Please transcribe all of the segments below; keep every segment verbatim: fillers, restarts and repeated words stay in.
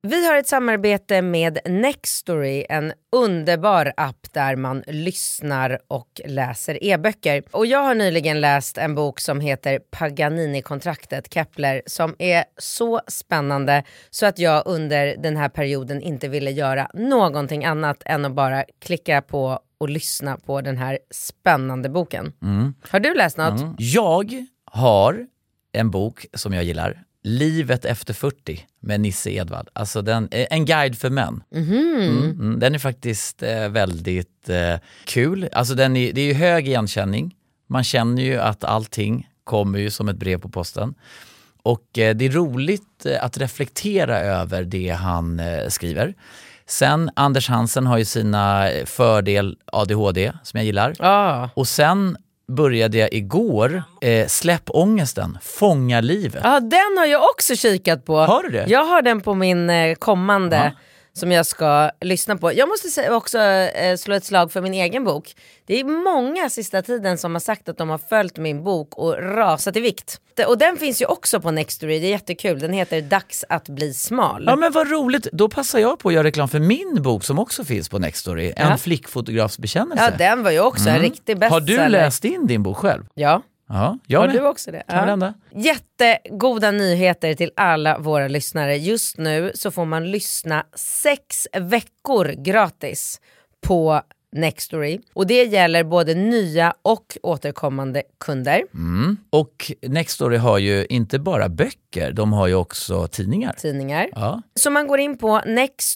Vi har ett samarbete med Nextory, en underbar app där man lyssnar och läser e-böcker. Och jag har nyligen läst en bok som heter Paganini-kontraktet, Kepler, som är så spännande så att jag under den här perioden inte ville göra någonting annat än att bara klicka på och lyssna på den här spännande boken. Mm. Har du läst något? Mm. Jag har en bok som jag gillar. Livet efter fyrtio med Nisse Edvard. Alltså den, en guide för män. Mm-hmm. Mm, mm, den är faktiskt eh, väldigt eh, kul. Alltså den är, det är ju hög igenkänning. Man känner ju att allting kommer ju som ett brev på posten. Och eh, det är roligt eh, att reflektera över det han eh, skriver. Sen Anders Hansen har ju sina fördel A D H D som jag gillar. Ah. Och sen började jag igår eh, Släpp ångesten, Fånga livet. Ja, den har jag också kikat på. Har du det? Jag har den på min eh, kommande ja. som jag ska lyssna på. Jag måste säga också eh, slå ett slag för min egen bok. Det är många sista tiden som har sagt att de har följt min bok och rasat i vikt. Och den finns ju också på Nextory, det är jättekul. Den heter Dags att bli smal. Ja, men vad roligt. Då passar jag på att göra reklam för min bok som också finns på Nextory. En ja. flickfotografs bekännelse. Ja, den var ju också mm. en riktig bestseller. Har du läst in din bok själv? Ja. Ja, jag har med. du också det? Ja. Jättegoda nyheter till alla våra lyssnare. Just nu så får man lyssna sex veckor gratis på Nextory. Och det gäller både nya och återkommande kunder. Mm. Och Nextory har ju inte bara böcker, de har ju också tidningar. Tidningar. Ja. Så man går in på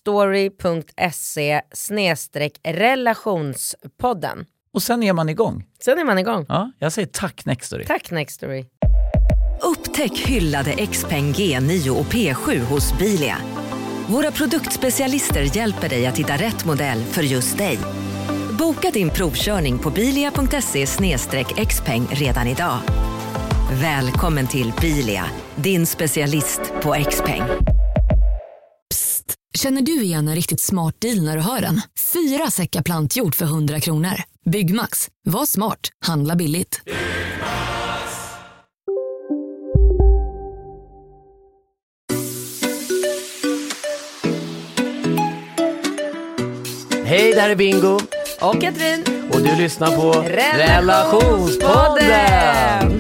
nextory.se snedstreck relationspodden. Och sen är man igång. Sen är man igång. Ja, jag säger tack Nextory. Tack Nextory. Upptäck hyllade Xpeng G nio och P sju hos Bilia. Våra produktspecialister hjälper dig att hitta rätt modell för just dig. Boka din provkörning på bilia punkt se snedstreck xpeng redan idag. Välkommen till Bilia, din specialist på Xpeng. Psst, känner du igen en riktigt smart deal när du hör den? Fyra säckar plantjord för hundra kronor. Byggmax, var smart, handla billigt. Hej, där är Bingo. Och Katrin. Och du lyssnar på Relationspodden.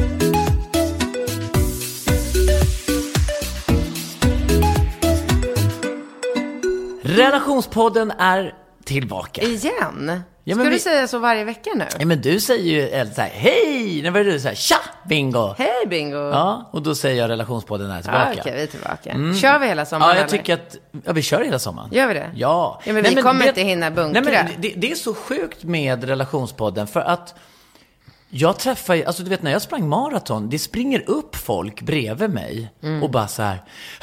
Relationspodden är tillbaka. Igen? Ja, Ska vi... du säga så varje vecka nu? Ja, men du säger ju så här, hej! När var du så här, tja, Bingo! Hej, Bingo! Ja, och då säger jag Relationspodden är tillbaka. Ja, okej, vi är tillbaka. Mm. Kör vi hela sommaren? Ja, jag eller? tycker att ja, vi kör hela sommaren. Gör vi det? Ja. Ja, men vi nej, kommer det... inte hinna bunkra. Nej, men det, det är så sjukt med Relationspodden, för att jag träffar ju, alltså du vet när jag sprang maraton, det springer upp folk bredvid mig mm. och bara så här,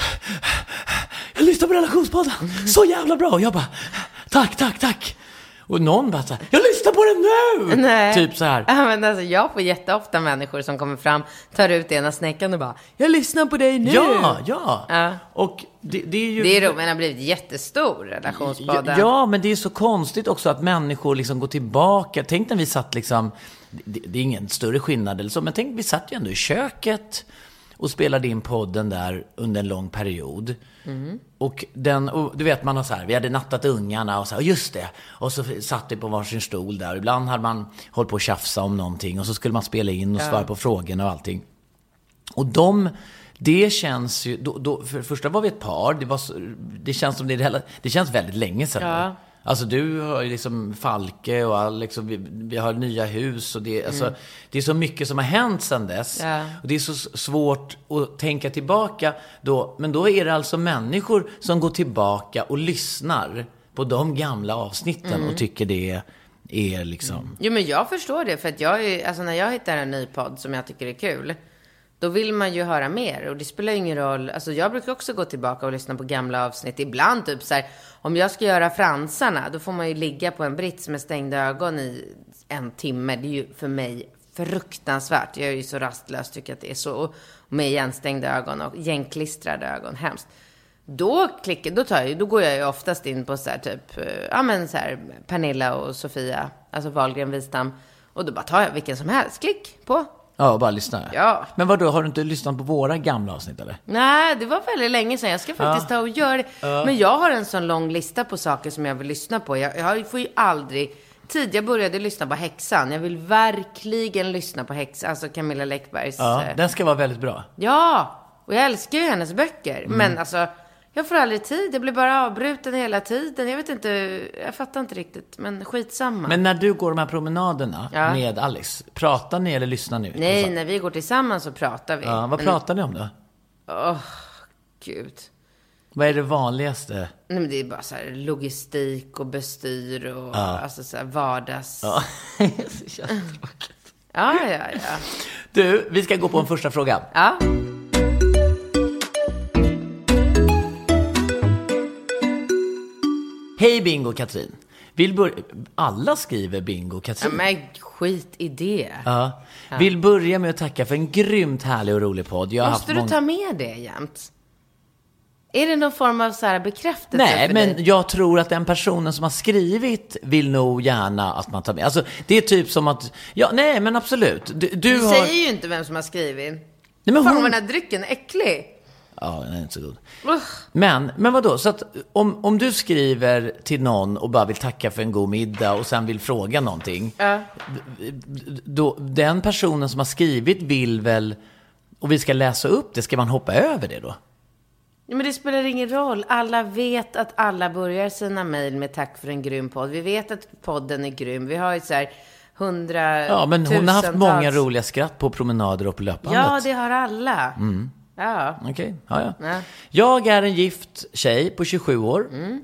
jag lyssnar på Relationspodden, så jävla bra. Och jag bara, tack, tack, tack. Och någon bara så här, jag lyssnar på den nu! Nej. Typ så här. Ja, men alltså, jag får jätteofta människor som kommer fram, tar ut ena snäckan och bara, jag lyssnar på dig nu! Ja, ja. ja. Och det, det är ju... Det är roligt, men har blivit jättestor Relationspodden. Ja, ja, men det är så konstigt också att människor liksom går tillbaka. Tänk när vi satt liksom, det, det är ingen större skillnad eller så, men tänk vi satt ju ändå i köket och spelade in podden där under en lång period. Mm. Och, den, och du vet man har så här, vi hade nattat ungarna och så här, just det. Och så satt vi på varsin stol där. Ibland hade man hållit på att tjafsa om någonting och så skulle man spela in och ja. svara på frågorna och allting. Och de, det känns ju, då, då, för det första var vi ett par, det, var, det känns som det, det känns väldigt länge sedan. Ja. Alltså du har ju liksom Falke och all, liksom, vi, vi har nya hus och det, mm. alltså, det är så mycket som har hänt sedan dess. Ja. Och det är så svårt att tänka tillbaka då. Men då är det alltså människor som går tillbaka och lyssnar på de gamla avsnitten mm. och tycker det är liksom... Mm. Jo, men jag förstår det, för att jag är, alltså när jag hittar en ny podd som jag tycker är kul, då vill man ju höra mer. Och det spelar ingen roll. Alltså jag brukar också gå tillbaka och lyssna på gamla avsnitt. Ibland typ så här, om jag ska göra fransarna, då får man ju ligga på en brits med stängda ögon i en timme. Det är ju för mig fruktansvärt. Jag är ju så rastlös, tycker att det är så. Med igenstängda ögon och gängklistrade ögon. Hemskt. Då, klickar, då, tar jag, då går jag ju oftast in på så här typ, ja men så här Pernilla och Sofia, alltså Wahlgren Wistam. Och då bara tar jag vilken som helst. Klick på. Ja, och bara lyssna. Ja. Men vadå, har du inte lyssnat på våra gamla avsnitt eller? Nej, det var väldigt länge sedan. Jag ska faktiskt Ja. ta och göra det. Ja. Men jag har en sån lång lista på saker som jag vill lyssna på. Jag, jag får ju aldrig... Tid, jag började lyssna på Häxan. Jag vill verkligen lyssna på Häxan. Alltså Camilla Läckbergs... Ja, den ska vara väldigt bra. Ja, och jag älskar ju hennes böcker. Mm. Men alltså, jag får aldrig tid. Jag blir bara avbruten hela tiden. Jag vet inte, jag fattar inte riktigt. Men skitsamma. Men när du går de här promenaderna ja. med Alice, pratar ni eller lyssnar ni? Nej, när vi går tillsammans så pratar vi. Ja, vad men... pratar ni om då? Åh, oh, gud. Vad är det vanligaste? Nej, men det är bara så här logistik och bestyr och ja. alltså så här vardags... Ja, det känns tråkigt. Ja, ja, ja. Du, vi ska gå på en första fråga. Ja. Hej Bingo Katrin. Vill bör... Alla skriver Bingo Katrin. Ja, men skit i det. Ja. Ja. Vill börja med att tacka för en grymt härlig och rolig podd. Jag har Måste haft du mång... ta med det jämt? Är det någon form av så här bekräftelse? Nej, för men dig? jag tror att den personen som har skrivit vill nog gärna att man tar med. Alltså, det är typ som att... Ja, nej, men absolut. Du, du, du har... säger ju inte vem som har skrivit. Nej, men Fan, hon... den här drycken är äcklig. Ja, den är inte så god. Uh. Men, men vadå? Så att om, om du skriver till någon och bara vill tacka för en god middag och sen vill fråga någonting. Uh. Då, den personen som har skrivit vill väl... Och vi ska läsa upp det. Ska man hoppa över det då? Ja, men det spelar ingen roll. Alla vet att alla börjar sina mejl med tack för en grym podd. Vi vet att podden är grym. Vi har ju så här hundra Ja, men hon har haft många tusentals... roliga skratt på promenader och på löpbandet. Ja, det har alla. Mm. Ja. Okej, okay. ja, ja. ja. Jag är en gift tjej på tjugosju år. Mm.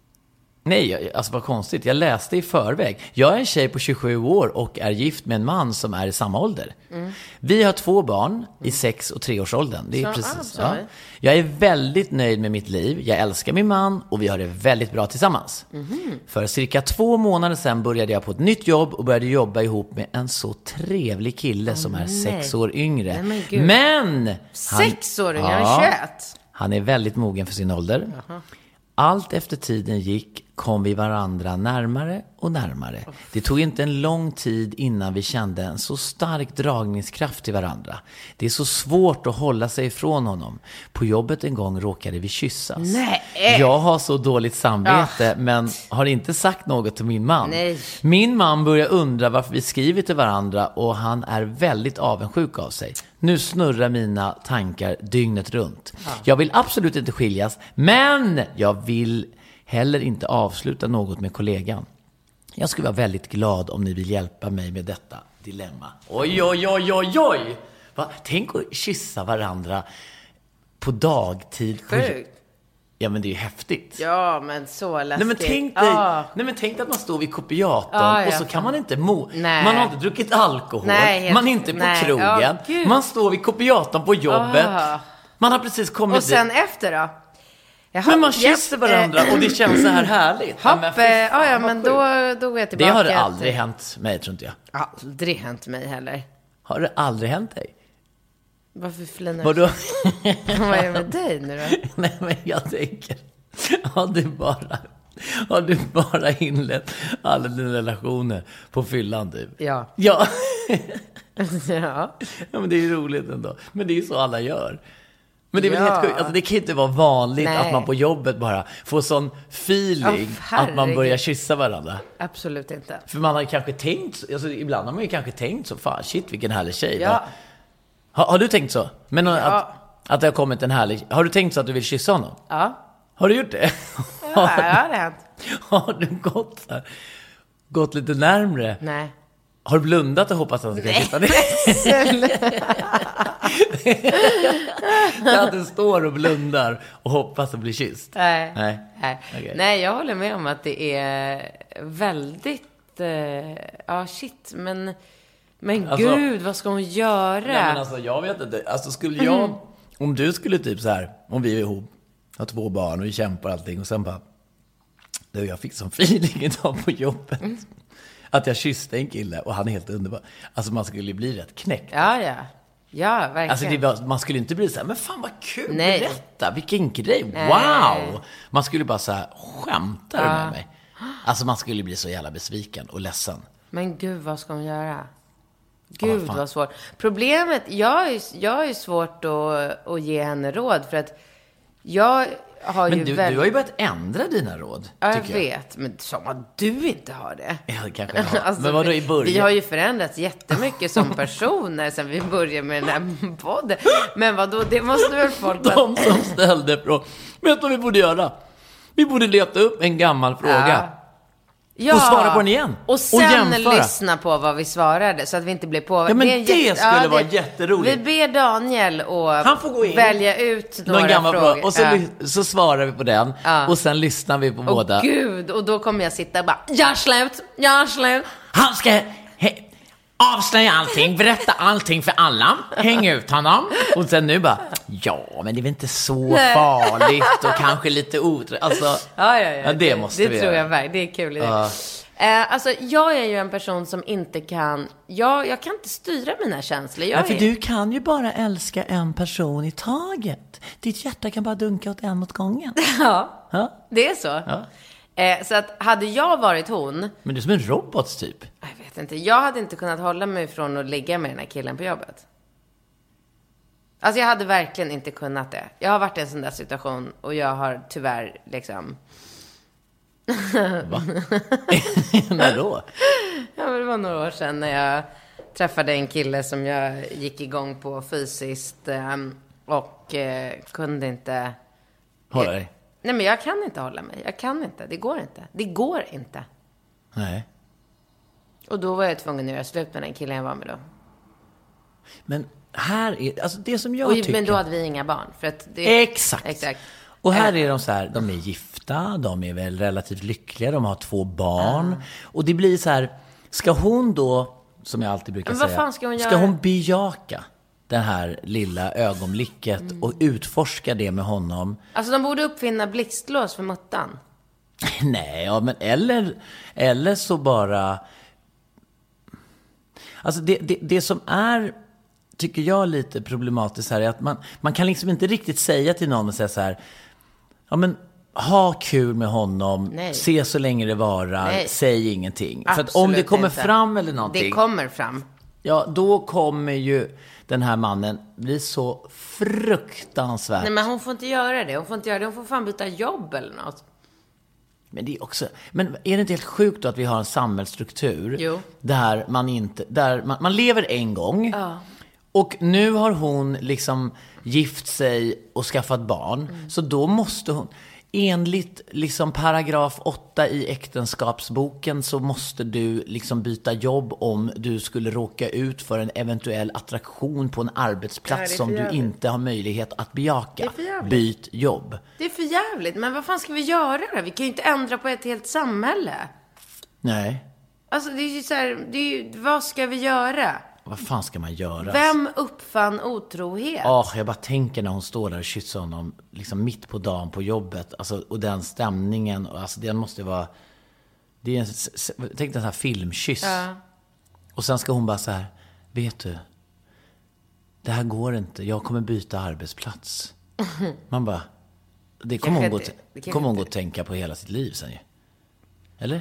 Nej, alltså vad konstigt. Jag läste i förväg. Jag är en tjej på tjugosju år och är gift med en man som är i samma ålder. Mm. Vi har två barn i sex- och treårsåldern. Det är så, precis. Ah, ja. Jag är väldigt nöjd med mitt liv. Jag älskar min man och vi har det väldigt bra tillsammans. Mm. För cirka två månader sedan började jag på ett nytt jobb och började jobba ihop med en så trevlig kille oh, som är nej. sex år yngre. Nej, men men han, sex år yngre? Ja, tjugoett? han är väldigt mogen för sin ålder. Jaha. Allt efter tiden gick kom vi varandra närmare och närmare. Det tog inte en lång tid innan vi kände en så stark dragningskraft till varandra. Det är så svårt att hålla sig ifrån honom. På jobbet en gång råkade vi kyssas. Nej. Jag har så dåligt samvete, oh. men har inte sagt något till min man. Nej. Min man börjar undra varför vi skriver till varandra och han är väldigt avundsjuk av sig. Nu snurrar mina tankar dygnet runt. Oh. Jag vill absolut inte skiljas, men jag vill heller inte avsluta något med kollegan. Jag skulle vara väldigt glad om ni vill hjälpa mig med detta dilemma. Oj, oj, oj, oj, oj! Va? Tänk att kyssa varandra på dagtid. Sjukt. Ja, men det är ju häftigt. Ja, men så läskigt. Nej, men tänk dig, ah. nej, men tänk att man står vid kopiatorn ah, och så kan man inte mo... Nej. Man har inte druckit alkohol. Nej, man är inte på nej. krogen. Oh, man står vid kopiatorn på jobbet. Ah. Man har precis kommit och sen dit. efter då? Jaha, men man kysser varandra och det känns så här härligt. Hopp, ja, men, ja, ja, men då, då går jag tillbaka. Det har det aldrig hänt mig, tror inte jag. Aldrig hänt mig heller. Har det aldrig hänt dig? Varför flinar Vadå? Vad är det med dig nu då? Nej, men jag tänker, har du bara, har du bara inlett alla dina relationer på fyllan, du? Ja. Ja. ja. Ja, men det är ju roligt ändå. Men det är ju så alla gör. Men det är väl ja. helt sjukt. Alltså, det kan inte vara vanligt Nej. att man på jobbet bara får sån feeling oh, att man börjar kyssa varandra. Absolut inte. För man har ju kanske tänkt, alltså, ibland har man ju kanske tänkt så, fan shit vilken härlig tjej. Ja. Har, har du tänkt så? Men ja. att, att det har kommit en härlig, har du tänkt så att du vill kyssa honom? Ja. Har du gjort det? Ja, ja det har hänt. Har du gått så här, gått lite närmre? Nej. Har du blundat och hoppats att du ska kyssa dig? Att du står och blundar och hoppas att bli kysst. Nej. Nej. Nej. Okay. Nej, jag håller med om att det är väldigt... Eh, ja, shit. Men, men alltså, gud, vad ska hon göra? Nej, men alltså, jag vet inte. Alltså, skulle jag... Mm. Om du skulle typ så här... Om vi är ihop, har två barn och vi kämpar allting och sen bara... Du, jag fick som feeling idag på jobbet. Mm. Att jag kysste en kille och han är helt underbar. Alltså man skulle bli rätt knäckt. Ja, ja. Ja, verkligen. Alltså det var, man skulle inte bli så här, men fan vad kul, Nej. berätta, vilken grej, Nej. wow. Man skulle bara så här, skämtar du med mig? Alltså man skulle bli så jävla besviken och ledsen. Men gud, vad ska hon göra? Gud fan. vad svårt. Problemet, jag är, jag är svårt att, att ge henne råd för att jag har Men ju du, väl... du har ju börjat ändra dina råd, Ja, jag tycker jag. vet, men som att du inte har det. Ja, det kanske jag har. Alltså, Men vadå i början? Vi har ju förändrats jättemycket som personer sen vi började med den här podden. Men vadå, det måste väl folk... De som ställde frågan. Vet du vad vi borde göra? Vi borde leta upp en gammal fråga. Ja. Ja, och svara på den igen. Och sen och jämföra. lyssna på vad vi svarade så att vi inte blir på. Ja, men det, det jätte... skulle ja, vara det... jätteroligt. Vi ber Daniel att Han får gå in. välja ut några Någon gammal frågor. fråga. Och så, ja. ly- så svarar vi på den. Ja. Och sen lyssnar vi på Åh, båda. gud, och då kommer jag sitta och bara, jag slut, jag slut. Han ska he- avslöja allting, berätta allting för alla. Häng ut honom. Och sen nu bara, ja, men det är väl inte så Nej. farligt. Och kanske lite oträ... Alltså, Ja, ja, ja. ja, det måste det vi tror göra. jag verkligen. Det är kul idé. Ja. Eh, alltså, jag är ju en person som inte kan... Jag, jag kan inte styra mina känslor. Jag Ja, för är... du kan ju bara älska en person i taget. Ditt hjärta kan bara dunka åt en åt gången. Ja, Ja. det är så. Ja. Eh, så att hade jag varit hon... Men du är som en robot typ. Jag vet inte. Jag hade inte kunnat hålla mig från att ligga med den här killen på jobbet. Alltså jag hade verkligen inte kunnat det. Jag har varit i en sån där situation och jag har tyvärr liksom... Va? När då? Ja, men det var några år sedan när jag träffade en kille som jag gick igång på fysiskt eh, och eh, kunde inte... Hålla dig? Nej, men jag kan inte hålla mig. Jag kan inte. Det går inte. Det går inte. Nej. Och då var jag tvungen att göra slut med den killen jag var med då. Men här är, alltså det som jag Och, tycker... men då hade vi inga barn. För att det... Exakt. Exakt. Och här är de så här, de är gifta, de är väl relativt lyckliga, de har två barn. Mm. Och det blir så här, ska hon då, som jag alltid brukar Men vad säga, fan ska hon ska göra? hon bejaka det här lilla ögonblicket Mm. och utforska det med honom? Alltså de borde uppfinna blixtlås för muttan. Nej, ja, men eller, eller så bara... Alltså det, det, det som är, tycker jag, lite problematiskt här är att man, man kan liksom inte riktigt säga till någon och säga så här, ja men ha kul med honom, Nej. se så länge det varar, Nej. säg ingenting. För att Absolut om det kommer inte. fram eller någonting, Det kommer fram. ja då kommer ju den här mannen bli så fruktansvärt. Nej, men hon får inte göra det. Hon får inte göra det. Hon får fan byta jobb eller något. Men det är också, men är det inte helt sjukt då att vi har en samhällsstruktur Jo. där man inte, där man, man lever en gång. Ja. Och nu har hon liksom gift sig och skaffat barn. Mm. Så då måste hon, enligt liksom paragraf åtta i äktenskapsboken, så måste du liksom byta jobb om du skulle råka ut för en eventuell attraktion på en arbetsplats Nej, det är som för du jävligt. inte har möjlighet att bejaka. Det är för jävligt. Byt jobb. Det är för jävligt. Men vad fan ska vi göra då? Vi kan ju inte ändra på ett helt samhälle. Nej, Alltså det är ju så här, det är ju, vad ska vi göra? vad fan ska man göra? Vem uppfann otrohet? Ja, jag bara tänker när hon står där och kysser honom liksom mitt på dagen på jobbet. Alltså, och den stämningen. Och, alltså, den måste vara... Det är en, s- s- tänk dig en sån här filmkyss. Ja. Och sen ska hon bara så här, vet du, det här går inte. Jag kommer byta arbetsplats. Man bara, det kommer hon, Kanske gå, inte. Det kanske kommer hon gå inte. att tänka på hela sitt liv sen ju. Eller?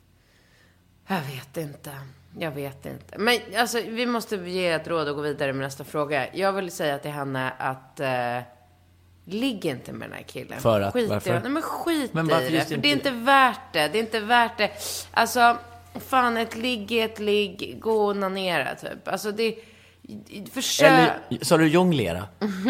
Jag vet inte. Jag vet inte. Men alltså, vi måste ge ett råd och gå vidare med nästa fråga. Jag vill säga till henne att eh, ligg inte med den här killen. För att- skit varför? I, nej, men skit Men varför i det. just För inte- det är inte värt det. Det är inte värt det. Alltså, fan, ett ligg är ett ligg. Gå och onanera, typ. Alltså, det... Försök... Eller, sa du jonglera?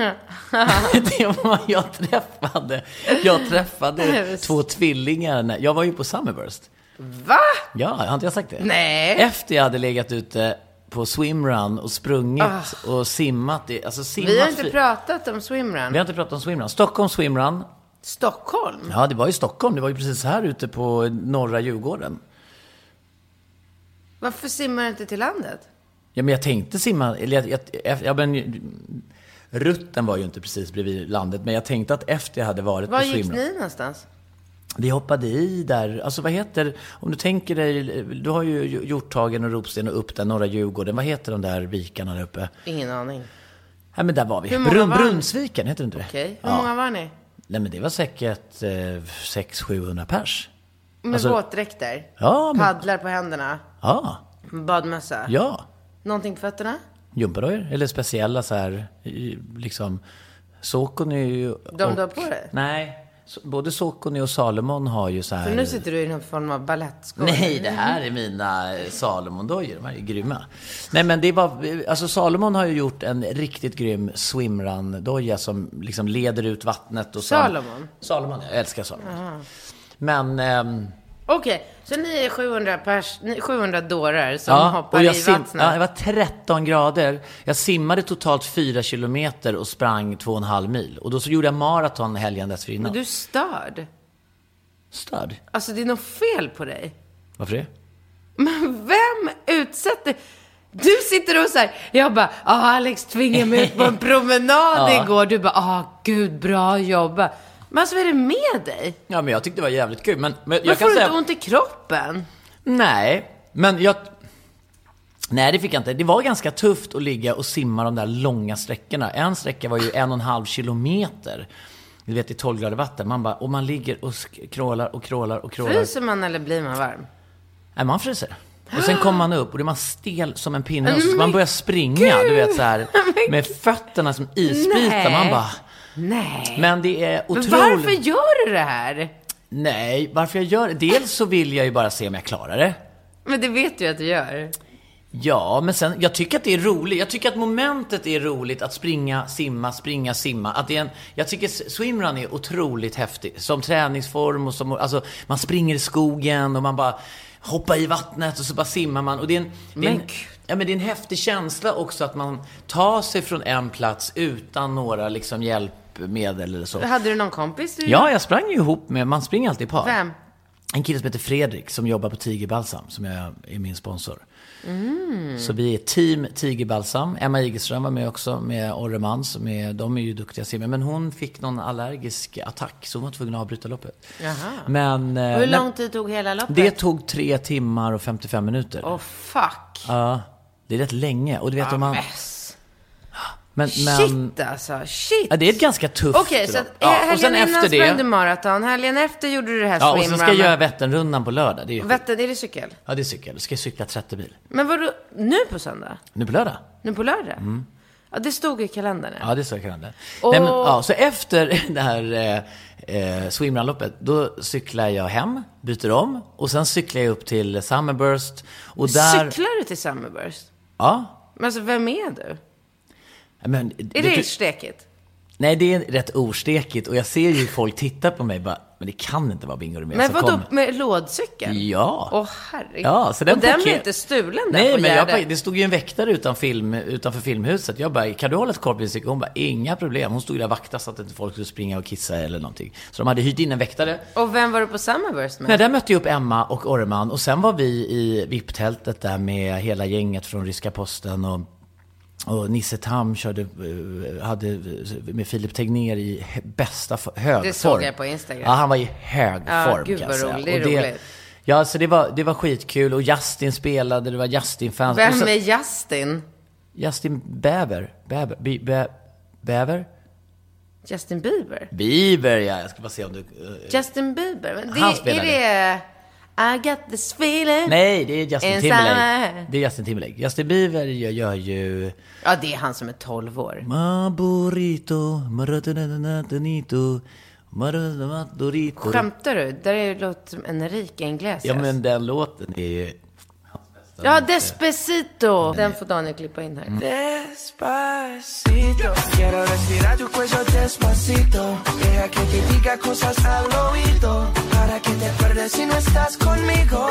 Det var jag träffade. Jag träffade två tvillingar. när- Jag var ju på Summerburst. Va? Ja, har inte jag sagt det? Nej. Efter jag hade legat ute på swimrun och sprungit och simmat. i- Alltså simmat Vi har inte fri- pratat om swimrun. Vi har inte pratat om swimrun. Stockholm swimrun. Stockholm? Ja, det var i Stockholm. Det var ju precis här ute på norra Djurgården. Varför simmar du inte till landet? Ja, men jag tänkte simma... Eller jag, jag, jag, men, rutten var ju inte precis bredvid landet. Men jag tänkte att efter jag hade varit Var på gick swimrun... ni någonstans? Vi hoppade i där, alltså vad heter, om du tänker dig, du har ju Hjorthagen och Ropsten och upp där, norra Djurgården, vad heter de där vikarna där uppe? Ingen aning. Ja, men där var vi. Hur många Brunn, var ni? Brunnsviken, heter det inte det? Okej. Hur Ja. många var ni? Nej, men det var säkert eh, sex till sjuhundra pers. Med Alltså- våtdräkter? Ja, men, Paddlar på händerna? ja, Badmössa? ja. Någonting på fötterna? Gympadojor, eller speciella så här, liksom, Saucony och... De du har på dig? Nej, både Saucony och Salomon har ju så här... För nu sitter du i någon form av balettskor. Nej, det här är mina Salomon-dojor, de här är grymma. Nej, men det var, alltså Salomon har ju gjort en riktigt grym swimrun-doja som liksom leder ut vattnet och så. Salomon? Salomon, jag älskar Salomon. Aha. Men... Ehm, Okej, okay, så ni är sjuhundra, pers, sjuhundra dårar som ja, hoppar och jag i sim- vattnet. Ja, det var tretton grader. Jag simmade totalt fyra kilometer och sprang två och en halv mil. Och då så gjorde jag maraton helgen dessförinnan. Men du är störd. Störd? Alltså det är något fel på dig. Varför det? Men vem utsätter... Du sitter och så här, jag bara, ah, Alex tvingade mig ut på en promenad ja. igår. Du bara, ah, gud, bra jobbat. Men alltså, vad är det med dig? Ja, men jag tyckte det var jävligt kul. Men, men jag kan får du säga... inte ont i kroppen? Nej, men jag... Nej, det fick jag inte. Det var ganska tufft att ligga och simma de där långa sträckorna. En sträcka var ju en och en halv kilometer. Du vet, i tolv grader vatten. Man bara, och man ligger och krålar och krålar och krålar. Fryser man eller blir man varm? Nej, man fryser. Och sen kommer man upp och det är man stel som en pinne. Och så man börjar springa, du vet så här, med fötterna som isbitar. Man bara... Nej. Men det är otroligt... Men varför gör du det här? Nej, varför jag gör det? Dels så vill jag ju bara se om jag klarar det. Men det vet du att du gör. Ja, men sen, jag tycker att det är roligt. Jag tycker att momentet är roligt. Att springa, simma, springa, simma. Att det är en, jag tycker swimrun är otroligt häftig. Som träningsform och som, alltså, man springer i skogen och man bara hoppar i vattnet och så bara simmar man. Och det är en, det är en, ja, men det är en häftig känsla också att man tar sig från en plats utan några liksom hjälpmedel eller så. Hade du någon kompis? Du ja, jag sprang ju ihop med, man springer alltid par. Vem? En kille som heter Fredrik som jobbar på Tigerbalsam, som jag är min sponsor. Mm. Så vi är team Tigerbalsam. Emma Igelström var med också med Orremans. Med, de är ju duktiga simmare. Men hon fick någon allergisk attack så hon var tvungen att avbryta loppet. Jaha. Men, hur lång men, tid tog hela loppet? Det tog tre timmar och femtiofem minuter. Åh, oh, fuck. Ja, det är rätt länge. Och du vet ah, om man... Men, men, shit alltså, shit. Ja, det är ett ganska tufft. Okej, okay, så att, ja, helgen och sen innan efter det... sprang du maraton. Helgen efter gjorde du det här ja, swimrun. och sen ska jag göra Vätternrundan på lördag. Det är Vättern, är det cykel? Ja, det är cykel. Du ska cykla trettio mil. Men vadå, nu på söndag? Nu på lördag. Nu på lördag? Mm. Ja, det stod i kalendern. Ja, det stod i kalendern. Och... Nej, men, ja, så efter det här eh, eh, swimrunloppet, då cyklar jag hem, byter om. Och sen cyklar jag upp till Summerburst. Och där... Cyklar du till Summerburst? Ja. Men alltså, vem är du? Men, är det du... stekigt? Nej, det är rätt ostekigt. Och jag ser ju folk titta på mig bara, men det kan inte vara Bingo Rimér. Men vadå, med lådcykeln? Ja. Åh, herregud. Ja, så den och den paket... blir inte stulen där. Nej, på men jag bara, det stod ju en väktare utan film, utanför filmhuset. Jag bara, kan du hålla ett koll på din cykel? Hon bara, inga problem. Hon stod där och vaktade så att inte folk skulle springa och kissa eller någonting. Så de hade hyrt in en väktare. Och vem var du på Summerburst med? Nej, där mötte jag upp Emma och Orreman. Och sen var vi i V I P-tältet där med hela gänget från Ryska Posten och Och Nisse Tam körde, hade med Filip Tegnér i bästa hög form. Det såg jag på Instagram. Ja, han var i hög ja, form. Gud vad roligt, det är och det, roligt. Ja, så det var, det var skitkul. Och Justin spelade, det var Justin-fans. Vem så, är Justin? Justin Bäver. Bäver? Bä, bä, Bäver? Justin Bieber? Bieber, ja. Jag ska bara se om du... Uh, Justin Bieber? Men det, han spelade. Är det... I got this feeling. Nej, det är Justin inside. Timberlake. Det är Justin Timberlake. Justin Bieber gör, gör ju... Ja, det är han som är tolv år. Maburito, maratonito, maratonito. Skämtar du? Där är ju låt Enrique Iglesias. Ja, men den låten är ju... Ja, Despacito. Den får Daniel klippa in här. Mm. Despacito, quiero respirar tu cuello despacito. Deja que te diga cosas al oído, para que te acuerdes si no estás conmigo.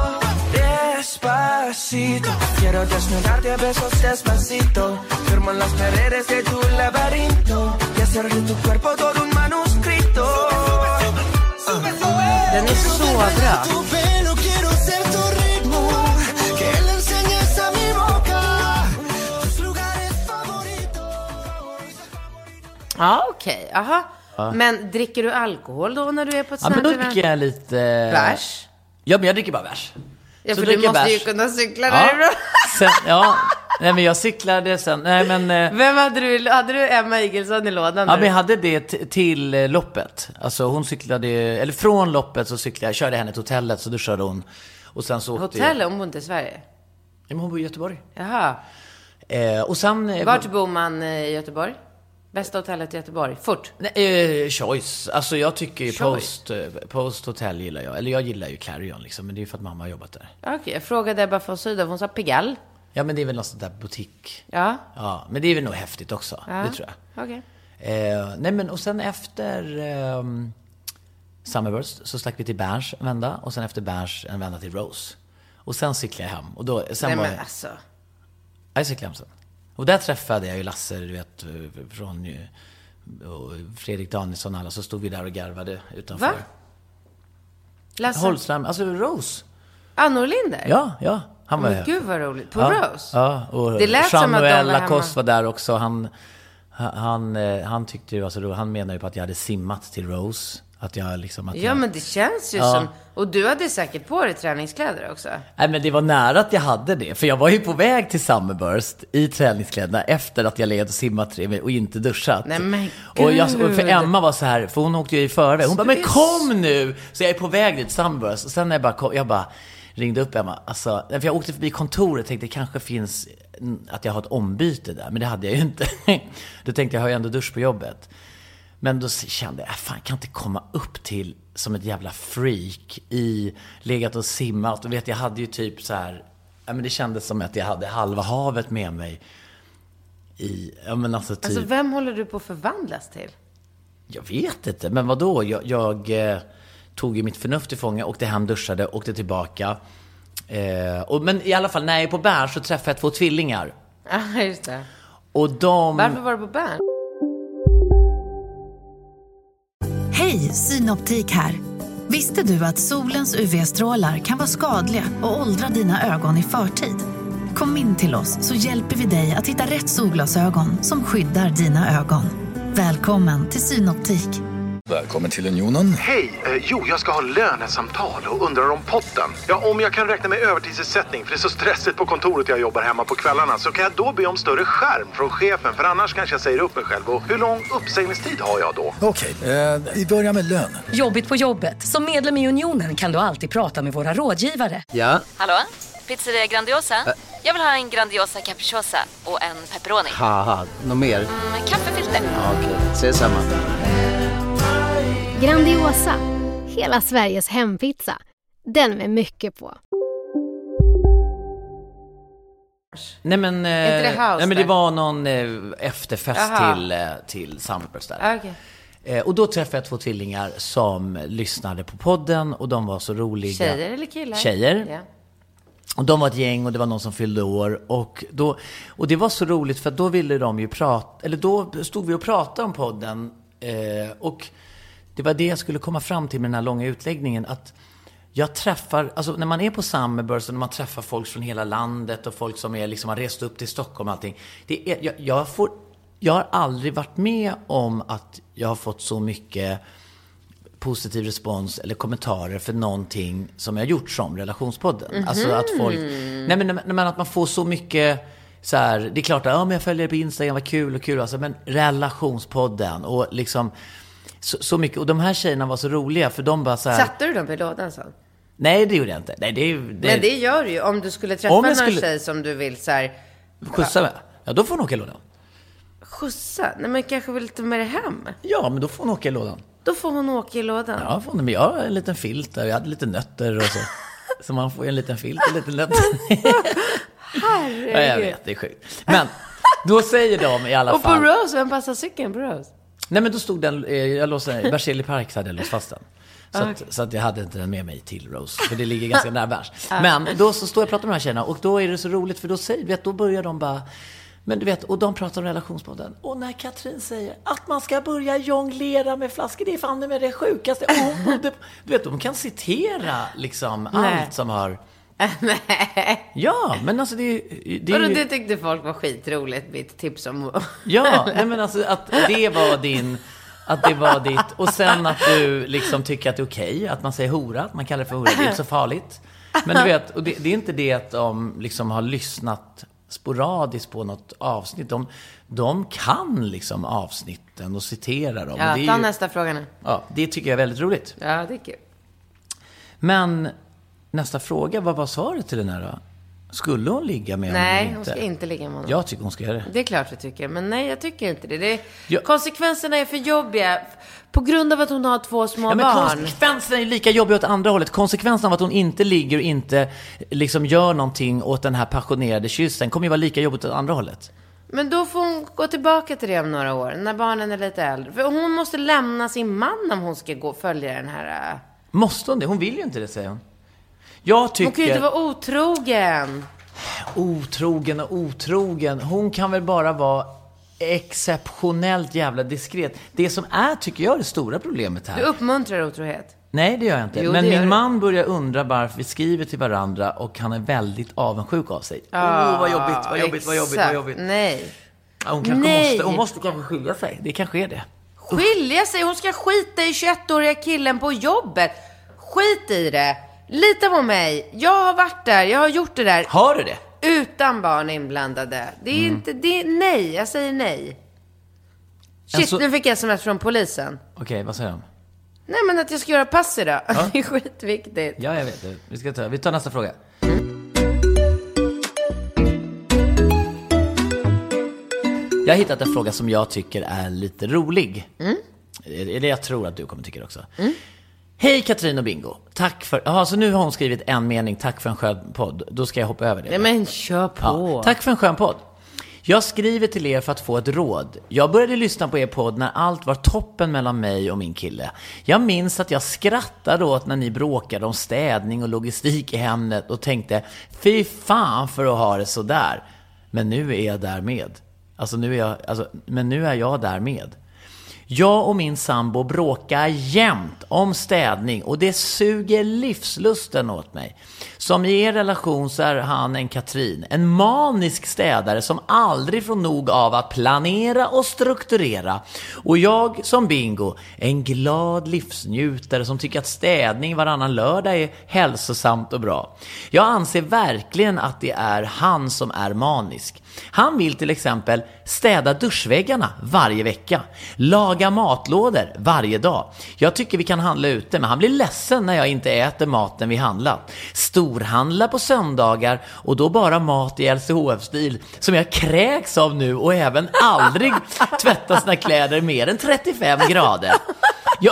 Despacito, quiero desnudarte a besos despacito. Firmo en las paredes de tu laberinto y hacer de tu cuerpo todo un manuscrito. Den är så bra. Ja, okej. Okay. Aha. Ja. Men dricker du alkohol då när du är på ett sånt här? Ja, men då dricker jag lite... Bärs? Ja, men jag dricker bara bärs. Ja, för du måste bärs. ju kunna cykla ja. därifrån. Sen, ja, nej, men jag cyklade sen. Nej, men... Vem hade du? Hade du Emma Igelsson i lådan? Ja, men jag hade det t- till loppet. Alltså hon cyklade... Eller från loppet så cyklade jag. Körde henne till hotellet, så då körde hon. Och sen så åkte Hotellet, om hon inte i Sverige? Men hon bor i Göteborg. Jaha. Eh, och sen... Eh, Vart bor man i Göteborg? Bästa hotellet i Göteborg. Fort. Nej, eh, Choice. Alltså jag tycker ju Post, eh, Post Hotel gillar jag. Eller jag gillar ju Clarion liksom. Men det är ju för att mamma har jobbat där. Okej, okay, jag frågade Ebba från Sydaf. Hon sa Pigalle. Ja, men det är väl något sånt där butik. Ja. Ja, men det är väl nog häftigt också. Ja. Det tror jag. Okej. Okay. Eh, nej, men och sen efter eh, Summerburst så stack vi till Berns en vända. Och sen efter Berns en vända till Rose. Och sen cyklade jag hem. Och då, sen nej, var men jag, alltså. Jag cyklade hem sen. Och där träffade jag ju Lasse, du vet, från och Fredrik Danielsson och alla. Så stod vi där och garvade utanför. Va? Lasse? Holström, alltså Rose. Ah, Norlinder? Ja, ja. Han var men gud vad roligt. På ja, Rose? Ja, och det lät som att de var Lacoste var där också. Han, han, han tyckte ju, alltså, han menade ju på att jag hade simmat till Rose. Att jag liksom, att ja, jag... men det känns ju ja. som... Och du hade säkert på dig träningskläder också. Nej, men det var nära att jag hade det. För jag var ju på väg till Summerburst i träningskläderna efter att jag led och simmat tre och inte duschat. Nej, men gud. Och jag, för Emma var så här, för hon åkte ju i förväg. Hon bara, men kom nu! Så jag är på väg dit Summerburst. Och sen när jag bara, kom, jag bara ringde upp Emma. Alltså, för jag åkte förbi kontoret och tänkte det kanske finns att jag har ett ombyte där. Men det hade jag ju inte. Då tänkte jag, har ju ändå dusch på jobbet. Men då kände jag, fan, jag kan inte komma upp till som ett jävla freak i legat och simmat. Och vet, jag hade ju typ så här, ja, men det kändes som att jag hade halva havet med mig i, ja, men alltså typ. Alltså, vem håller du på att förvandlas till? Jag vet inte, men vadå? Jag, jag eh, tog ju mitt förnuft i fånga, åkte hem, duschade, åkte tillbaka. Eh, och, men i alla fall, när jag är på Berns så träffade jag två tvillingar. Ja, just det. Och de... Varför var du på Berns? Hej, Synoptik här. Visste du att solens U V-strålar kan vara skadliga och åldra dina ögon i förtid? Kom in till oss så hjälper vi dig att hitta rätt solglasögon som skyddar dina ögon. Välkommen till Synoptik. Välkommen till Unionen. Hej, eh, jo jag ska ha lönesamtal och undrar om potten. Ja, om jag kan räkna med övertidsersättning för det är så stressigt på kontoret jag jobbar hemma på kvällarna, så kan jag då be om större skärm från chefen, för annars kanske jag säger upp mig själv. Och hur lång uppsägningstid har jag då? Okej, eh, vi börjar med lön. Jobbigt på jobbet. Som medlem i Unionen kan du alltid prata med våra rådgivare. Ja? Hallå? Pizzeria Grandiosa? Ä- Jag vill ha en Grandiosa capriciosa och en pepperoni. Haha, något mer? Mm, kaffefilter. Ja, okej, okay. Ses samma. Grandiosa, hela Sveriges hempizza. Den med mycket på. Nej, men, eh, nej, men det var någon eh, efterfest Aha. till, eh, till Summerburst där. Okay. Eh, och då träffade jag två tvillingar som lyssnade på podden och de var så roliga. Tjejer eller killar? Tjejer. Yeah. Och de var ett gäng och det var någon som fyllde år. Och, då, och det var så roligt för att då ville de ju prata, eller då stod vi och pratade om podden. Eh, och det var det jag skulle komma fram till med den här långa utläggningen. Att jag träffar, alltså när man är på Summerburst och när man träffar folk från hela landet och folk som är, liksom, har rest upp till Stockholm och allting. Det är, jag, jag, får, jag har aldrig varit med om att jag har fått så mycket positiv respons eller kommentarer för någonting som jag gjort som relationspodden. Mm-hmm. Alltså att folk, nej men, men att man får så mycket så här, det är klart att ja, men jag följer på Instagram, vad kul och kul alltså, men relationspodden och liksom så, så mycket, och de här tjejerna var så roliga för de bara så här. Satte du dem på lådan så? Nej, det gjorde jag inte. Nej, det, det, men det gör du ju om du skulle träffa någon skulle... tjej som du vill så här, skjutsa med. Ja, då får hon åka i lådan. Skjutsa? Nej, men kanske vill ta med det hem. Ja, men då får hon åka i lådan. Då får hon åka i lådan. Ja, får hon, men jag har en liten filt där. Jag hade lite nötter och så. Så man får en liten filt och lite nötter. Herregud. Ja, jag vet, det är sjukt. Men då säger de i alla och fall. Och på Rose, vem passar cykeln på Rose? Nej, men då stod den, jag låste den, Berzelii Park hade jag låst fast den. Så, okay. att, så att jag hade inte den med mig till Rose. För det ligger ganska nära Berns. Men då så står jag och pratar med de här tjejerna. Och då är det så roligt, för då säger, vet, då börjar de bara. Men du vet, och de pratar om relationspodden. Och när Katrin säger att man ska börja jonglera med flaskor, det är fan med det sjukaste. Och, och det, du vet, de kan citera liksom Nej. allt som har. Nej. Ja, men alltså det, det är ju... det tyckte folk var skitroligt, mitt tips om. Ja, nej, men alltså att det var din, att det var ditt, och sen att du liksom tycker att det är okej att man säger hora, att man kallar det för hora, det är inte så farligt. Men du vet, och det, det är inte det att de liksom har lyssnat sporadiskt på något avsnitt. De, de kan liksom avsnitten och citerar dem. Ja, det är ta ju, nästa fråga nu. Ja, det tycker jag är väldigt roligt. Ja, det är kul. Men nästa fråga, vad var svaret till den här då? Skulle hon ligga med honom? Nej, hon ska inte ligga med honom. Jag tycker hon ska göra det. Det är klart jag tycker, men nej, jag tycker inte det. det är... Ja. Konsekvenserna är för jobbiga på grund av att hon har två små Ja, men barn. konsekvenserna är lika jobbiga åt andra hållet. Konsekvensen av att hon inte ligger och inte liksom gör någonting åt den här passionerade kyssen kommer ju vara lika jobbigt åt andra hållet. Men då får hon gå tillbaka till det om några år, när barnen är lite äldre. För hon måste lämna sin man om hon ska gå och följa den här... Uh... Måste hon det? Hon vill ju inte det, säger hon. Jag tycker... Hon kan ju inte vara otrogen. Otrogen och otrogen. Hon kan väl bara vara exceptionellt jävla diskret. Det som är, tycker jag, det stora problemet här. Du uppmuntrar otrohet. Nej, det gör jag inte. Jo, men min du. man börjar undra varför vi skriver till varandra och han är väldigt avundsjuk av sig. Åh, Ah, oh, vad jobbigt, vad jobbigt, vad jobbigt, vad jobbigt. Nej. Ja, hon kanske Nej. måste, hon måste kanske skilja sig. Det kanske är det. Skilja sig? Hon ska skita i tjugoettåriga killen på jobbet. Skit i det. Lita på mig. Jag har varit där, jag har gjort det där. Har du det? Utan barn inblandade. Det är mm. inte, det är nej, jag säger nej. Shit, alltså... nu fick jag sms från polisen. Okej, okay, vad säger de? Nej, men att jag ska göra pass idag. Ja. Det är skitviktigt. Ja, jag vet det. Vi ska ta, vi tar nästa fråga. Jag har hittat en fråga som jag tycker är lite rolig. Mm. Det är det jag tror att du kommer tycka också. Mm. Hej Katrin och Bingo. Tack för... Ja, så nu har hon skrivit en mening. Tack för en skön podd. Då ska jag hoppa över det. Nej, men kör på. Ja, tack för en skön podd. Jag skriver till er för att få ett råd. Jag började lyssna på er podd när allt var toppen mellan mig och min kille. Jag minns att jag skrattade åt när ni bråkade om städning och logistik i hemmet och tänkte, fy fan för att ha det så där. Men nu är jag där med. Alltså nu är jag, alltså, men nu är jag där med. Jag och min sambo bråkar jämt om städning och det suger livslusten åt mig. Som i er relation så är han en Katrin, en manisk städare som aldrig får nog av att planera och strukturera. Och jag som Bingo, en glad livsnjutare som tycker att städning varannan lördag är hälsosamt och bra. Jag anser verkligen att det är han som är manisk. Han vill till exempel städa duschväggarna varje vecka, laga matlådor varje dag. Jag tycker vi kan handla ute, men han blir ledsen när jag inte äter maten vi handlat. Storhandla på söndagar och då bara mat i L C H F-stil som jag kräks av nu och även aldrig tvätta sina kläder mer än trettiofem grader. Jag...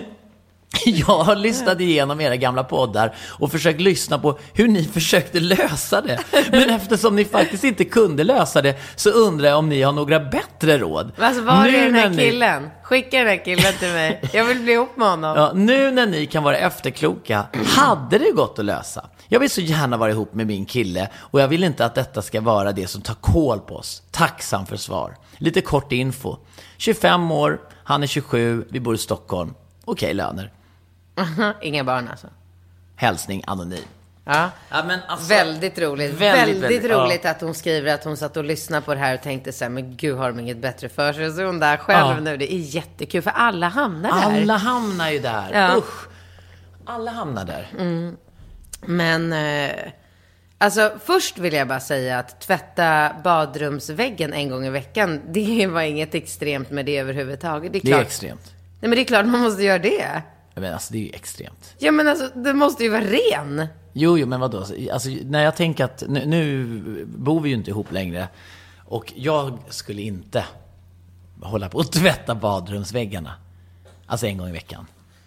Jag har lyssnat igenom era gamla poddar och försökt lyssna på hur ni försökte lösa det. Men eftersom ni faktiskt inte kunde lösa det så undrar jag om ni har några bättre råd. Alltså, var är den här ni... killen? Skicka den här killen till mig. Jag vill bli ihop med honom. Ja, nu när ni kan vara efterkloka, hade det gått att lösa. Jag vill så gärna vara ihop med min kille och jag vill inte att detta ska vara det som tar kål på oss. Tacksam för svar. Lite kort info. tjugofem år, han är tjugosju, vi bor i Stockholm. Okej, löner. Inga barn alltså. Hälsning anonym. Ja, ja men alltså, väldigt roligt. Väldigt, väldigt, väldigt roligt ja. Att hon skriver att hon satt och lyssnade på det här och tänkte så här, men gud, har de inget bättre för sig? Så hon där själv ja. Nu, det är jättekul för alla hamnar där. Alla hamnar ju där. Ja. Usch. Alla hamnar där. Mm. Men eh, alltså först vill jag bara säga att tvätta badrumsväggen en gång i veckan, det var inget extremt med det överhuvudtaget. Det är, klart. Det är extremt. Nej, men det är klart man måste göra det. Men alltså, det är ju extremt. Ja, men alltså, det måste ju vara ren. Jo, jo, men vadå? Alltså, när jag tänker att nu, nu bor vi ju inte ihop längre. Och jag skulle inte hålla på att tvätta badrumsväggarna. Alltså en gång i veckan.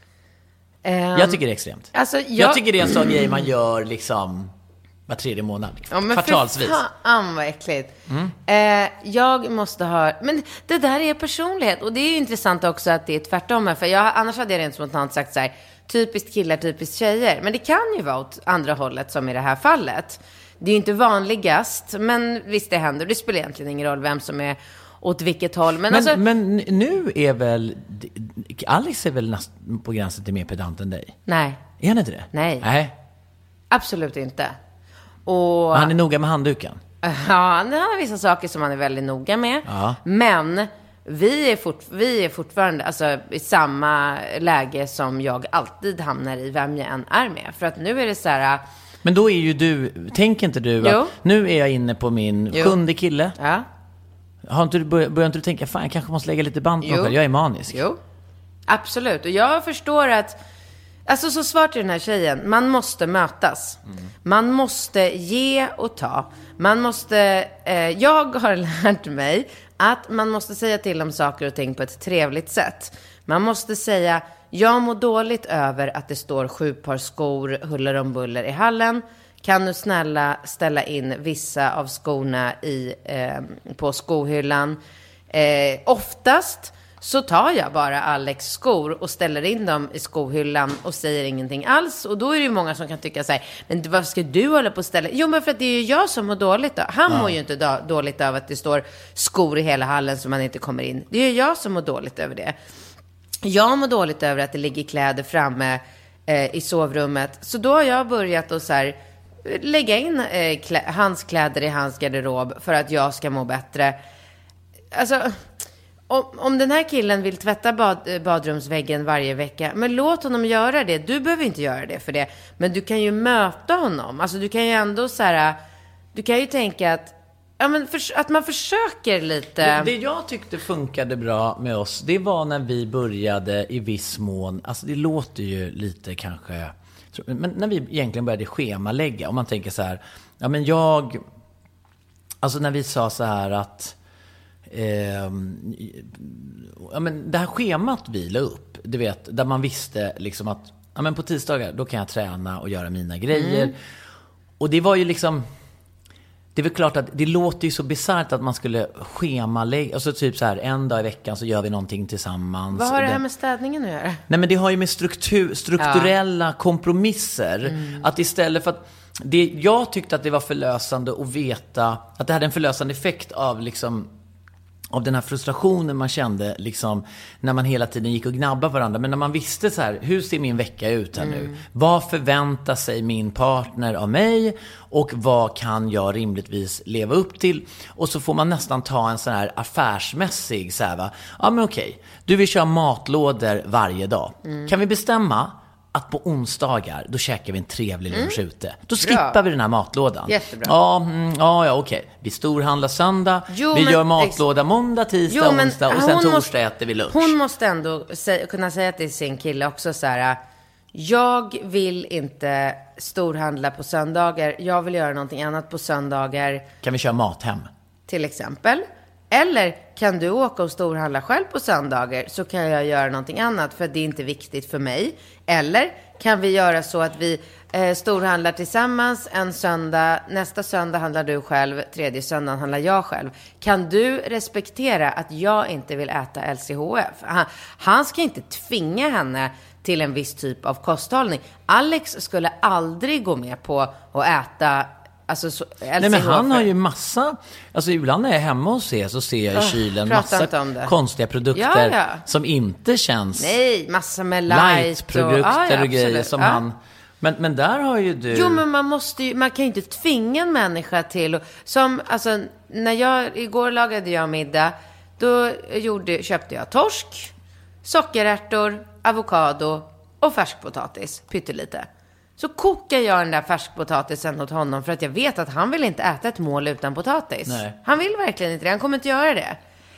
Um, jag tycker det är extremt. Alltså, jag... jag tycker det är en sån grej man gör liksom var tredje månad. Ja, men kvartalsvis. För fan vad äckligt. Mm. Eh, jag måste ha... Men det där är personlighet. Och det är ju intressant också att det är tvärtom. För jag, annars hade jag rent spontant sagt så här, typiskt killar, typiskt tjejer. Men det kan ju vara åt andra hållet som i det här fallet. Det är ju inte vanligast. Men visst, det händer. Det spelar egentligen ingen roll vem som är åt vilket håll. Men, men, alltså... men nu är väl... Alex är väl näst, på gränsen till mer pedant än dig? Nej. Är han inte det? Nej. Nej. Absolut inte. Och... Han är noga med handduken. Ja, han har vissa saker som han är väldigt noga med. Ja. Men vi är, fort, vi är fortfarande alltså, i samma läge som jag alltid hamnar i, vem jag än är med. För att nu är det så här... Men då är ju du... Tänker inte du att nu är jag inne på min jo. sjunde kille. Ja. Har inte, börjar, börjar inte du tänka, fan jag kanske måste lägga lite band på mig? Jag är manisk. Jo, absolut. Och jag förstår att... Alltså så svart till den här tjejen. Man måste mötas. Mm. Man måste ge och ta. Man måste... Eh, jag har lärt mig att man måste säga till om saker och ting på ett trevligt sätt. Man måste säga, jag mår dåligt över att det står sju par skor huller om buller i hallen. Kan du snälla ställa in vissa av skorna i, eh, på skohyllan? Eh, oftast så tar jag bara Alex skor och ställer in dem i skohyllan och säger ingenting alls. Och då är det ju många som kan tycka så här, men vad ska du hålla på att ställa? Jo, men för att det är ju jag som mår dåligt då. Han ja. mår ju inte då, dåligt av att det står skor i hela hallen som man inte kommer in. Det är ju jag som mår dåligt över det. Jag mår dåligt över att det ligger kläder framme eh, i sovrummet. Så då har jag börjat att så här, lägga in eh, klä- hans kläder i hans garderob för att jag ska må bättre. Alltså... Om, om den här killen vill tvätta bad, badrumsväggen varje vecka, men låt honom göra det. Du behöver inte göra det för det. Men du kan ju möta honom. Alltså du kan ju ändå så här, du kan ju tänka att, ja, men för, att man försöker lite. Det, det jag tyckte funkade bra med oss, det var när vi började i viss mån, alltså det låter ju lite kanske, men när vi egentligen började schemalägga. Om man tänker så här, ja men jag, alltså när vi sa så här att Eh, ja, men det här schemat vi la upp, du vet, där man visste liksom att ja, men på tisdagar då kan jag träna och göra mina grejer. Mm. Och det var ju liksom, det är väl klart att det låter ju så bisarrt att man skulle schemalägga, alltså typ så här en dag i veckan så gör vi någonting tillsammans. Vad har det här med städningen att göra? Nej, men det har ju med struktur, strukturella ja. kompromisser. Mm. Att istället för att det, jag tyckte att det var förlösande att veta att det hade en förlösande effekt av liksom av den här frustrationen man kände liksom, när man hela tiden gick och gnabbade varandra. Men när man visste så här, hur ser min vecka ut här mm. nu? Vad förväntar sig min partner av mig? Och vad kan jag rimligtvis leva upp till? Och så får man nästan ta en sån här affärsmässig så här, va? Ja, men okej, du vill köra matlådor varje dag. Mm. Kan vi bestämma att på onsdagar, då käkar vi en trevlig lunch mm. ute. Då skippar Bra. vi den här matlådan. Jättebra. Ja, mm, ja, ja okej. Vi storhandlar söndag. Jo, vi men, gör matlåda måndag, tisdag, jo, men, onsdag. Och sen torsdag måste, äter vi lunch. Hon måste ändå sä- kunna säga till sin kille också så här: jag vill inte storhandla på söndagar. Jag vill göra någonting annat på söndagar. Kan vi köra mat hem? Till exempel. Eller kan du åka och storhandla själv på söndagar, så kan jag göra någonting annat för det är inte viktigt för mig. Eller kan vi göra så att vi eh, storhandlar tillsammans en söndag, nästa söndag handlar du själv, tredje söndagen handlar jag själv. Kan du respektera att jag inte vill äta L C H F? Han, han ska inte tvinga henne till en viss typ av kosthållning. Alex skulle aldrig gå med på att äta. Alltså, så, Nej, men han har ju massa, alltså ibland när jag är hemma hos er så ser jag i kylen oh, massa konstiga produkter ja, ja. som inte känns. Nej, massa med light, light produkter och, ah, ja, och grejer som ja. han. Men, men där har ju du. Jo, men man måste ju, man kan ju inte tvinga en människa till. Som, alltså, när jag, igår lagade jag middag, då gjorde, köpte jag torsk, sockerärtor, avokado och färskpotatis, pyttelite. Så kokar jag den där färskpotatisen åt honom för att jag vet att han vill inte äta ett mål utan potatis. Nej. Han vill verkligen inte det. Han kommer inte göra det.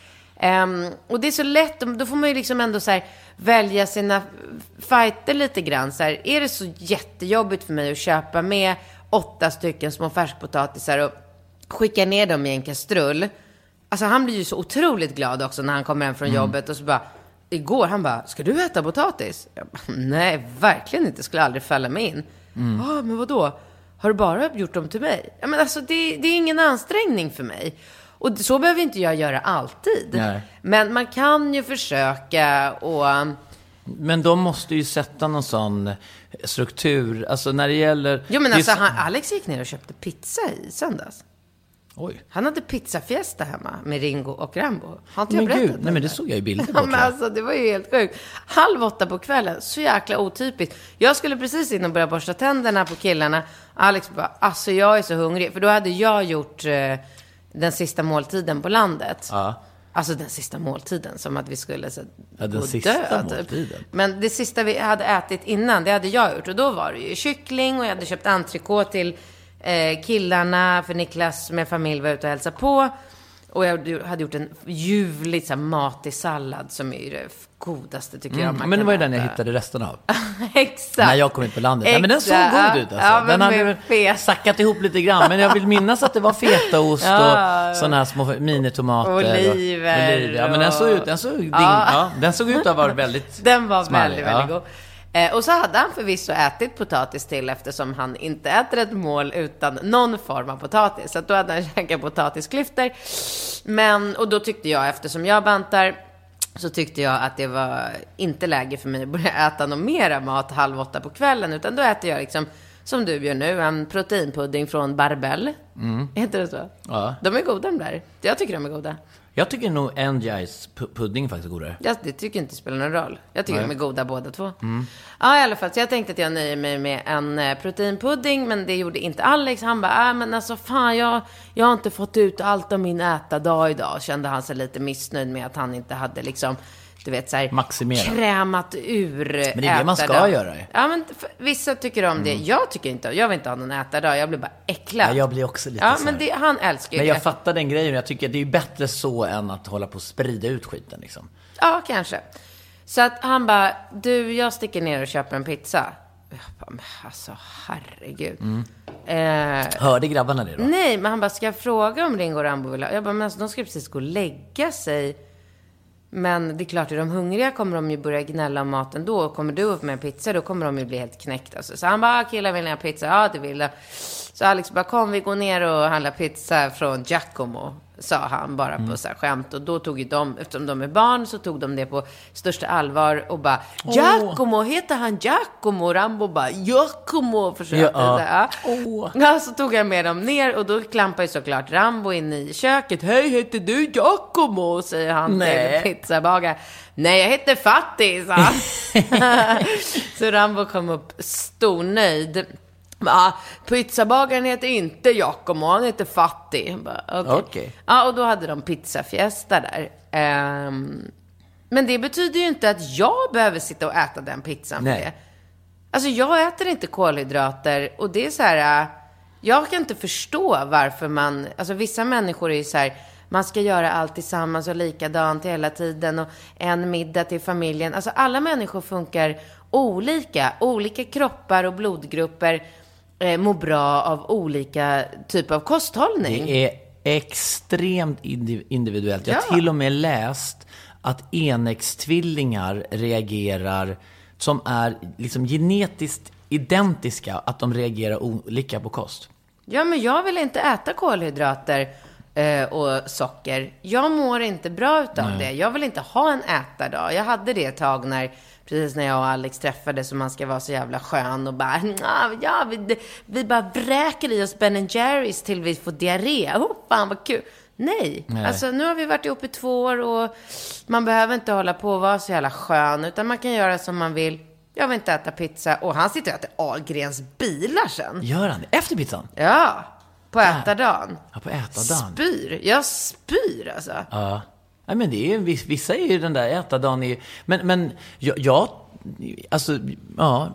Um, och det är så lätt. Då får man ju liksom ändå så här, välja sina fighter lite grann. Så här, är det så jättejobbigt för mig att köpa med åtta stycken små färskpotatisar och skicka ner dem i en kastrull. Alltså han blir ju så otroligt glad också när han kommer hem från mm. jobbet och så bara... Igår, han bara, ska du äta potatis? Jag bara, nej, verkligen inte. Skulle aldrig fälla mig in. Ja, mm. ah, men vadå? Har du bara gjort dem till mig? Ja, men alltså, det, det är ingen ansträngning för mig. Och så behöver inte jag göra alltid. Nej. Men man kan ju försöka och... Men de måste ju sätta någon sån struktur. Alltså när det gäller... Jo, men alltså, han, Alex gick ner och köpte pizza i söndags. Oj. Han hade pizzafiesta hemma med Ringo och Rambo. Har inte men jag gud, nej men det såg jag i bilden på. Ja, men alltså, det var ju helt sjukt. Halv åtta på kvällen, så jäkla otypiskt. Jag skulle precis in och börja borsta tänderna på killarna. Alex bara, alltså jag är så hungrig. För då hade jag gjort eh, den sista måltiden på landet. Ja. Alltså den sista måltiden, som att vi skulle så, ja, den sista dö, måltiden. Typ. Men det sista vi hade ätit innan, det hade jag gjort. Och då var det ju kyckling och jag hade köpt entrecote till... killarna, för Niklas med familj var ute och hälsade på. Och jag hade gjort en ljuvlig så här, matig sallad som är det godaste tycker mm. jag man Men det var ju den jag äta. hittade resten av. Exakt. När jag kom in på landet. Ja, men den såg god ut alltså. Ja, den hade fet. Sackat ihop lite grann. Men jag vill minnas att det var fetaost ja. och sådana här små minitomater. Oliver. Och, oliver. Ja, men den såg ut, den såg, ding, ja. Ja, den såg ut att vara väldigt Den var smallig, väldigt, ja. väldigt god. Eh, och så hade han förvisso ätit potatis till eftersom han inte äter ett mål utan någon form av potatis. Så att då hade han käkat potatisklyftor. Men, och då tyckte jag, eftersom jag bantar, så tyckte jag att det var inte läge för mig att börja äta någon mera mat halv åtta på kvällen. Utan då äter jag liksom, som du gör nu, en proteinpudding från Barbell. Mm. Heter det så? Ja. De är goda de där. Jag tycker de är goda. Jag tycker nog N J I's pudding faktiskt är godare. Ja, det tycker inte spelar någon roll. Jag tycker Nej. de är goda båda två. Mm. Ja, i alla fall. Så jag tänkte att jag nöjer mig med en proteinpudding. Men det gjorde inte Alex. Han bara, äh, men alltså fan, jag, jag har inte fått ut allt av min ätardag idag. Kände han sig lite missnöjd med att han inte hade liksom, du vet, så här, maximera. Krämat ur Men det är det man ska ätardag. göra. Ja, men vissa tycker om mm. det. Jag tycker inte, jag vill inte ha någon ätardag. Jag blir bara äcklad. Ja, jag blir också lite ja, så men det, han älskar ju Men jag det. fattar den grejen. Jag tycker det är bättre så än att hålla på och sprida ut skiten liksom. Ja, kanske. Så att han bara, du, jag sticker ner och köper en pizza. Jag bara, men alltså, herregud. Mm. Eh, Hörde grabbarna det då? Nej, men han bara, ska jag fråga om Ringo och Rambo vill ha? Jag bara, men alltså, de ska precis gå och lägga sig. Men det är klart, är de hungriga kommer de ju börja gnälla om maten då. Kommer du upp med en pizza, då kommer de ju bli helt knäckt. Alltså. Så han bara, killar vill ni ha pizza? Ja, det vill jag. Så Alex bara, kom vi går ner och handlar pizza från Giacomo. Sa han bara mm. på så här skämt. Och då tog ju de, eftersom de är barn, så tog de det på största allvar. Och bara, Giacomo, oh. heter han Giacomo? Rambo bara, Giacomo. Försökte ja. Ja. Oh. Ja, så tog jag med dem ner. Och då klampar ju såklart Rambo in i köket. Hej, heter du Giacomo? Säger han till pizzabagare. Nej, jag heter Fattig, sa han. Så Rambo kom upp stornöjd. Ja, pizzabagaren heter inte Giacomo, han heter Fattig. Okej. Okay. Okay. Ja, och då hade de pizzafiesta där. Um, men det betyder ju inte att jag behöver sitta och äta den pizzan. Nej. För det. Alltså, jag äter inte kolhydrater. Och det är så här, jag kan inte förstå varför man, alltså vissa människor är ju så här, man ska göra allt tillsammans och likadant hela tiden. Och en middag till familjen. Alltså alla människor funkar olika. Olika kroppar och blodgrupper eh, mår bra av olika typer av kosthållning. Det är extremt individuellt. Jag har ja. till och med läst att enäggstvillingar reagerar som är liksom genetiskt identiska, att de reagerar olika på kost. Ja, men jag vill inte äta kolhydrater eh, och socker. Jag mår inte bra utav Nej. det. Jag vill inte ha en ätardag. Jag hade det ett tag när, precis när jag och Alex träffades, så man ska vara så jävla skön och bara, ja, vi, vi bara bräker i oss Ben and Jerry's till vi får diarré. Oh, fan vad kul. Nej. Nej, alltså nu har vi varit ihop i två år och man behöver inte hålla på och vara så jävla skön, utan man kan göra som man vill. Jag vill inte äta pizza. Och han sitter och äter Ahlgrens bilar sen. Gör han det? Efter pizzan? Ja, på ätardagen. Ja, på ätardagen. Spyr. Jag spyr alltså. Ja. Nej, men det är ju, vissa är ju den där ätardagen är, men, men jag, jag, alltså, ja.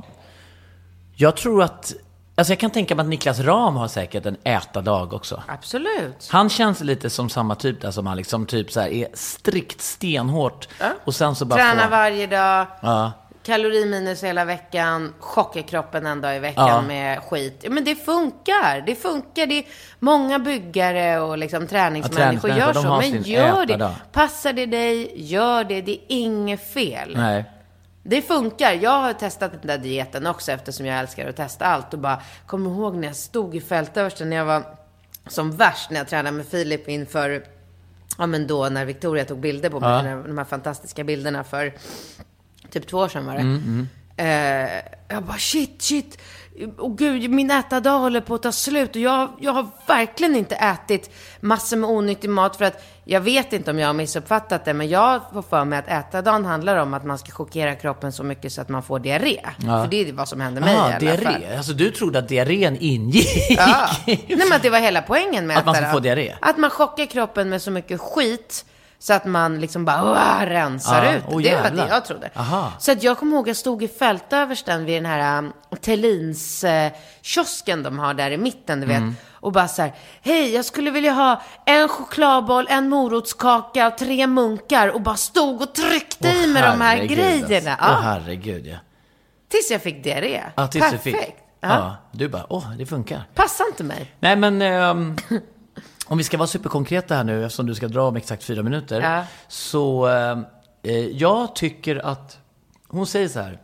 Jag tror att, alltså jag kan tänka mig att Niklas Ram har säkert en ätardag också. Absolut. Han känns lite som samma typ där, som han liksom typ så här är strikt stenhårt. Ja. Och sen så bara tränar får... varje dag. Ja. Kaloriminus hela veckan, chockar kroppen en dag i veckan ja. med skit. Men det funkar, det funkar. Det är många byggare och liksom träningsmänniskor ja, gör så. Men gör det. Då. Passar det dig, gör det. Det är inget fel. Nej. Det funkar. Jag har testat den där dieten också, eftersom jag älskar att testa allt. Och bara, kommer ihåg när jag stod i fältöversten när jag var som värst, när jag tränade med Filip inför, ja men då när Victoria tog bilder på mig, ja. de här fantastiska bilderna för typ två år sedan var det. Mm, mm. Eh, jag bara, shit, shit. Och gud, min ätardag håller på att ta slut. Och jag, jag har verkligen inte ätit massor med onyttig mat. För att jag vet inte om jag har missuppfattat det. Men jag får för mig att ätardagen handlar om att man ska chockera kroppen så mycket så att man får diarré. Ja. För det är vad som händer mig ah, i alla diarré. fall. Alltså du trodde att diarrén ingick? Ja. Nej, men att det var hela poängen med att man får få diarré. Att man chockar kroppen med så mycket skit Så att man liksom bara åh, rensar Ja, ut. åh, det var jävlar. det jag trodde. Aha. Så att jag kommer ihåg att jag stod i fältöversten vid den här um, Tellins uh, kiosken de har där i mitten, du vet. Mm. Och bara så här, hej, jag skulle vilja ha en chokladboll, en morotskaka och tre munkar. Och bara stod och tryckte Åh, i med de här herregud, grejerna. alltså. Åh, Ja. herregud, ja. Tills jag fick diarré. Ja, tills Perfekt. du fick. Ja. Ja, du bara, åh, det funkar. Passar inte mig. Nej, men ehm, om vi ska vara superkonkreta här nu, eftersom du ska dra om exakt fyra minuter. Ja. Så ehm, eh, jag tycker att, hon säger så här,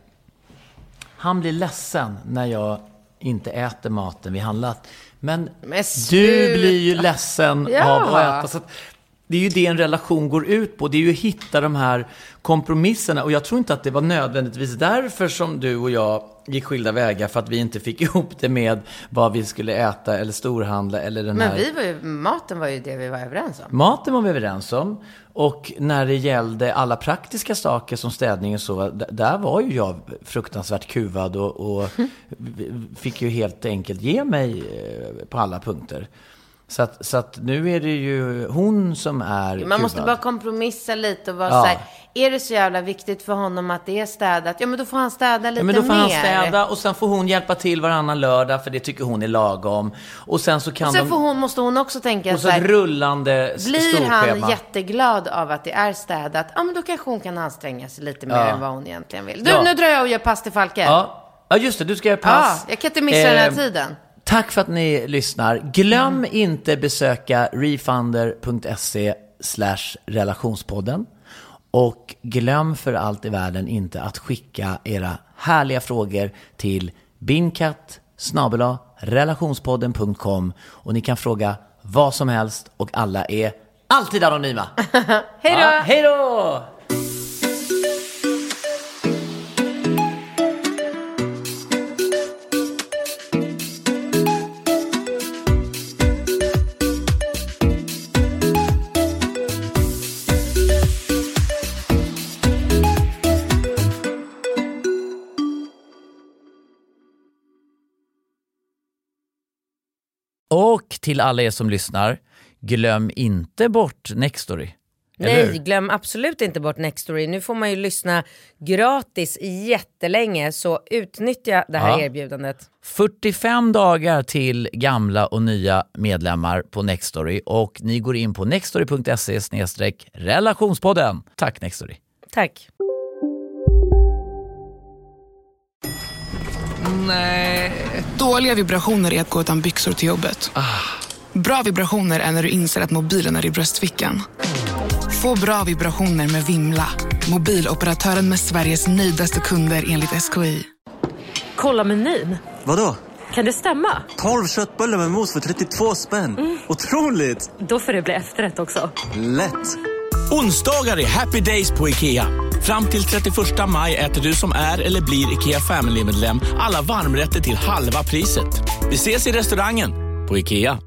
han blir ledsen när jag inte äter maten vi handlat. Men, Men du blir ju ledsen Ja. av att äta. Så att, det är ju det en relation går ut på. Det är ju att hitta de här kompromisserna. Och jag tror inte att det var nödvändigtvis därför som du och jag gick skilda vägar. För att vi inte fick ihop det med vad vi skulle äta eller storhandla. Eller den Men här... vi var ju, maten var ju det vi var överens om. Maten var vi överens om. Och när det gällde alla praktiska saker som städning och så, d- där var ju jag fruktansvärt kuvad och, och fick ju helt enkelt ge mig eh, på alla punkter. Så att, så att nu är det ju hon som är Man kuvad. måste bara kompromissa lite och vara Ja. så här, är det så jävla viktigt för honom att det är städat? Ja, men då får han städa lite Ja, men då får mer. han städa och sen får hon hjälpa till varannan lördag för det tycker hon är lagom. Och sen så kan Och sen de... får hon, måste hon också tänka Och så så här, rullande s- blir han storschema. jätteglad av att det är städat? Ja, men då kanske hon kan anstränga sig lite mer Ja. än vad hon egentligen vill. Du, Ja. nu drar jag och gör pass till Falke. Ja. Ja, just det, du ska göra Ja, pass. jag kan inte missa den här Eh, tiden. Tack för att ni lyssnar. Glöm mm. inte besöka refunder.se slash relationspodden. Och glöm för allt i världen inte att skicka era härliga frågor till binkatt snabel-a relationspodden punkt com. Och ni kan fråga vad som helst och alla är alltid anonyma. Hej då! Ja, hej då! Och till alla er som lyssnar, glöm inte bort Nextory. Nej, glöm absolut inte bort Nextory. Nu får man ju lyssna gratis jättelänge, så utnyttja det här Ja. erbjudandet. fyrtiofem dagar till gamla och nya medlemmar på Nextory. Och ni går in på nextory.se snedstreck relationspodden. Tack Nextory. Tack. Nej. Dåliga vibrationer är att gå utan byxor till jobbet. Bra vibrationer är när du inser att mobilen är i bröstfickan. Få bra vibrationer med Vimla. Mobiloperatören med Sveriges nöjdaste kunder enligt S K I. Kolla menyn. Vadå? Kan det stämma? tolv köttbullar med mos för trettiotvå spänn. Mm. Otroligt! Då får det bli efterrätt också. Lätt! Onsdagar är happy days på IKEA. Fram till trettioförsta maj äter du som är eller blir IKEA Family-medlem alla varmrätter till halva priset. Vi ses i restaurangen på IKEA.